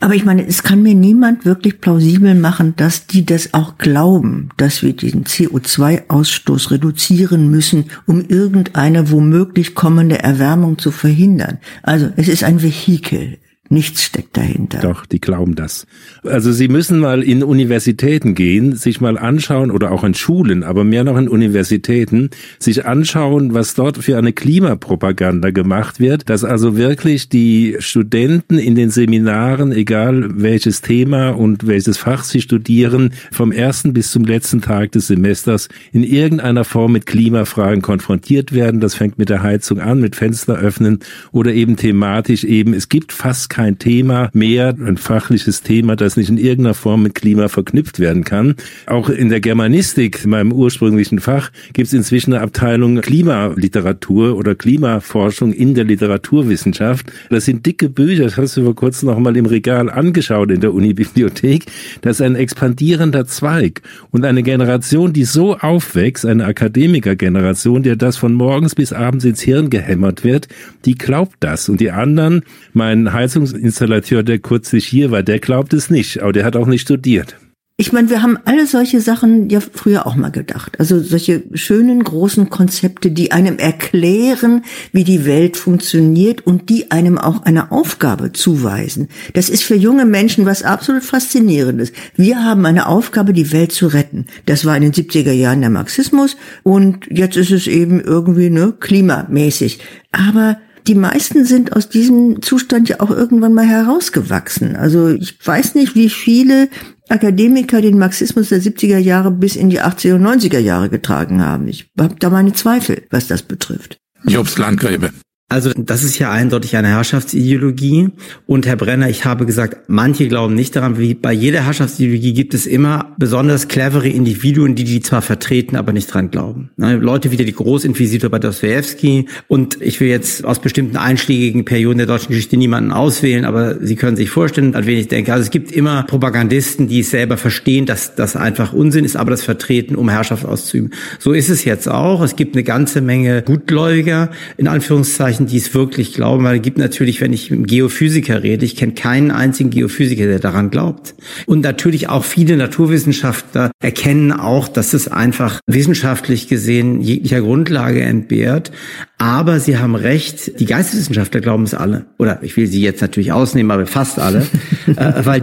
Aber ich meine, es kann mir niemand wirklich plausibel machen, dass die das auch glauben, dass wir diesen CO2-Ausstoß reduzieren müssen, um irgendeine womöglich kommende Erwärmung zu verhindern. Also es ist ein Vehikel. Nichts steckt dahinter. Doch, die glauben das. Also Sie müssen mal in Universitäten gehen, sich mal anschauen, oder auch in Schulen, aber mehr noch in Universitäten, sich anschauen, was dort für eine Klimapropaganda gemacht wird, dass also wirklich die Studenten in den Seminaren, egal welches Thema und welches Fach sie studieren, vom ersten bis zum letzten Tag des Semesters in irgendeiner Form mit Klimafragen konfrontiert werden. Das fängt mit der Heizung an, mit Fenster öffnen oder eben thematisch eben, es gibt fast kein Thema mehr, ein fachliches Thema, das nicht in irgendeiner Form mit Klima verknüpft werden kann. Auch in der Germanistik, in meinem ursprünglichen Fach, gibt es inzwischen eine Abteilung Klimaliteratur oder Klimaforschung in der Literaturwissenschaft. Das sind dicke Bücher, das hast du vor kurzem noch mal im Regal angeschaut in der Unibibliothek. Das ist ein expandierender Zweig und eine Generation, die so aufwächst, eine Akademikergeneration, der das von morgens bis abends ins Hirn gehämmert wird, die glaubt das. Und die anderen, mein Heizungsinstallateur, der kürzlich hier war, der glaubt es nicht, aber der hat auch nicht studiert. Ich meine, wir haben alle solche Sachen ja früher auch mal gedacht. Also solche schönen, großen Konzepte, die einem erklären, wie die Welt funktioniert und die einem auch eine Aufgabe zuweisen. Das ist für junge Menschen was absolut Faszinierendes. Wir haben eine Aufgabe, die Welt zu retten. Das war in den 70er Jahren der Marxismus und jetzt ist es eben irgendwie klimamäßig. Aber die meisten sind aus diesem Zustand ja auch irgendwann mal herausgewachsen. Also ich weiß nicht, wie viele Akademiker den Marxismus der 70er Jahre bis in die 80er und 90er Jahre getragen haben. Ich habe da meine Zweifel, was das betrifft. Jobst Landgräbe. Also das ist ja eindeutig eine Herrschaftsideologie. Und Herr Brenner, ich habe gesagt, manche glauben nicht daran. Wie bei jeder Herrschaftsideologie gibt es immer besonders clevere Individuen, die zwar vertreten, aber nicht dran glauben. Leute wie der Großinquisitor bei Dostojewski. Und ich will jetzt aus bestimmten einschlägigen Perioden der deutschen Geschichte niemanden auswählen, aber Sie können sich vorstellen, an wen ich denke. Also es gibt immer Propagandisten, die es selber verstehen, dass das einfach Unsinn ist, aber das vertreten, um Herrschaft auszuüben. So ist es jetzt auch. Es gibt eine ganze Menge Gutgläubiger, in Anführungszeichen, die es wirklich glauben, weil es gibt natürlich, wenn ich mit einem Geophysiker rede, ich kenne keinen einzigen Geophysiker, der daran glaubt. Und natürlich auch viele Naturwissenschaftler erkennen auch, dass es einfach wissenschaftlich gesehen jeglicher Grundlage entbehrt. Aber Sie haben recht, die Geisteswissenschaftler glauben es alle. Oder ich will sie jetzt natürlich ausnehmen, aber fast alle. weil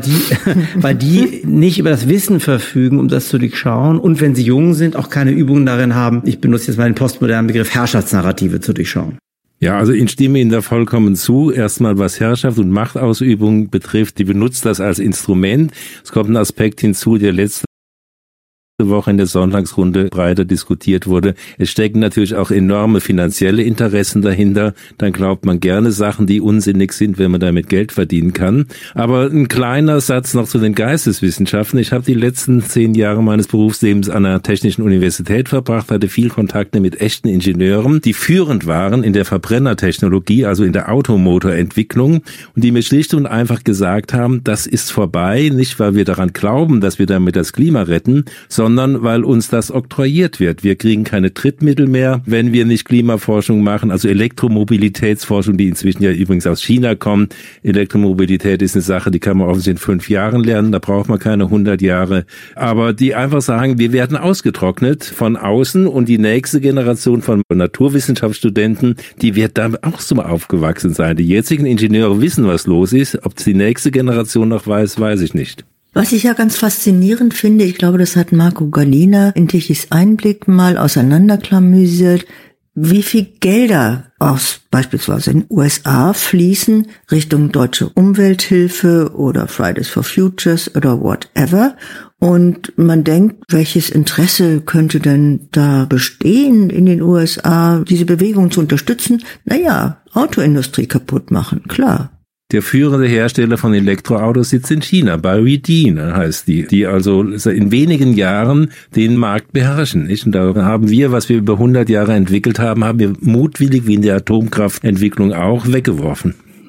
die nicht über das Wissen verfügen, um das zu durchschauen. Und wenn sie jung sind, auch keine Übungen darin haben, ich benutze jetzt mal den postmodernen Begriff Herrschaftsnarrative zu durchschauen. Ja, also ich stimme Ihnen da vollkommen zu. Erstmal, was Herrschaft und Machtausübung betrifft, die benutzt das als Instrument. Es kommt ein Aspekt hinzu, der letzte Woche in der Sonntagsrunde breiter diskutiert wurde. Es stecken natürlich auch enorme finanzielle Interessen dahinter. Dann glaubt man gerne Sachen, die unsinnig sind, wenn man damit Geld verdienen kann. Aber ein kleiner Satz noch zu den Geisteswissenschaften. Ich habe die letzten 10 Jahre meines Berufslebens an einer technischen Universität verbracht, hatte viel Kontakte mit echten Ingenieuren, die führend waren in der Verbrennertechnologie, also in der Automotorentwicklung, und die mir schlicht und einfach gesagt haben, das ist vorbei, nicht weil wir daran glauben, dass wir damit das Klima retten, sondern weil uns das oktroyiert wird. Wir kriegen keine Drittmittel mehr, wenn wir nicht Klimaforschung machen, also Elektromobilitätsforschung, die inzwischen ja übrigens aus China kommt. Elektromobilität ist eine Sache, die kann man offensichtlich in 5 Jahren lernen, da braucht man keine 100 Jahre. Aber die einfach sagen, wir werden ausgetrocknet von außen und die nächste Generation von Naturwissenschaftsstudenten, die wird da auch so aufgewachsen sein. Die jetzigen Ingenieure wissen, was los ist. Ob es die nächste Generation noch weiß, weiß ich nicht. Was ich ja ganz faszinierend finde, ich glaube, das hat Marco Gallina in Tichys Einblick mal auseinanderklamüsiert, wie viel Gelder aus beispielsweise in den USA fließen Richtung deutsche Umwelthilfe oder Fridays for Futures oder whatever. Und man denkt, welches Interesse könnte denn da bestehen in den USA, diese Bewegung zu unterstützen? Naja, Autoindustrie kaputt machen, klar. Der führende Hersteller von Elektroautos sitzt in China, BYD heißt die also in wenigen Jahren den Markt beherrschen. Nicht? Und da haben wir, was wir über 100 Jahre entwickelt haben, haben wir mutwillig wie in der Atomkraftentwicklung auch weggeworfen.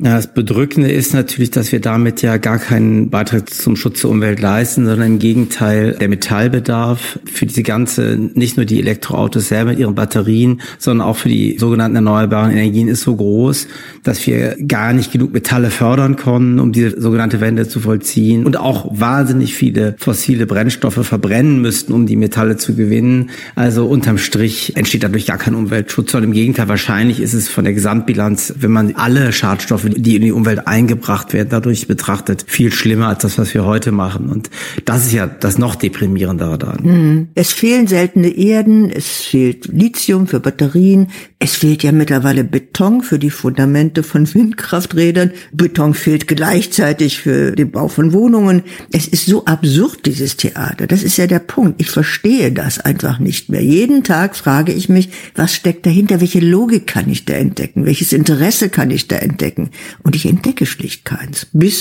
Ja, das Bedrückende ist natürlich, dass wir damit ja gar keinen Beitrag zum Schutz der Umwelt leisten, sondern im Gegenteil der Metallbedarf für diese ganze, nicht nur die Elektroautos selber mit ihren Batterien, sondern auch für die sogenannten erneuerbaren Energien ist so groß, dass wir gar nicht genug Metalle fördern konnten, um diese sogenannte Wende zu vollziehen und auch wahnsinnig viele fossile Brennstoffe verbrennen müssten, um die Metalle zu gewinnen. Also unterm Strich entsteht dadurch gar kein Umweltschutz, sondern im Gegenteil, wahrscheinlich ist es von der Gesamtbilanz, wenn man alle Schadstoffe, die in die Umwelt eingebracht werden, dadurch betrachtet, viel schlimmer als das, was wir heute machen. Und das ist ja das noch deprimierendere daran. Es fehlen seltene Erden, es fehlt Lithium für Batterien, es fehlt ja mittlerweile Beton für die Fundamente von Windkrafträdern, Beton fehlt gleichzeitig für den Bau von Wohnungen. Es ist so absurd, dieses Theater. Das ist ja der Punkt. Ich verstehe das einfach nicht mehr. Jeden Tag frage ich mich, was steckt dahinter? Welche Logik kann ich da entdecken? Welches Interesse kann ich da entdecken? Und ich entdecke schlicht keins. Bis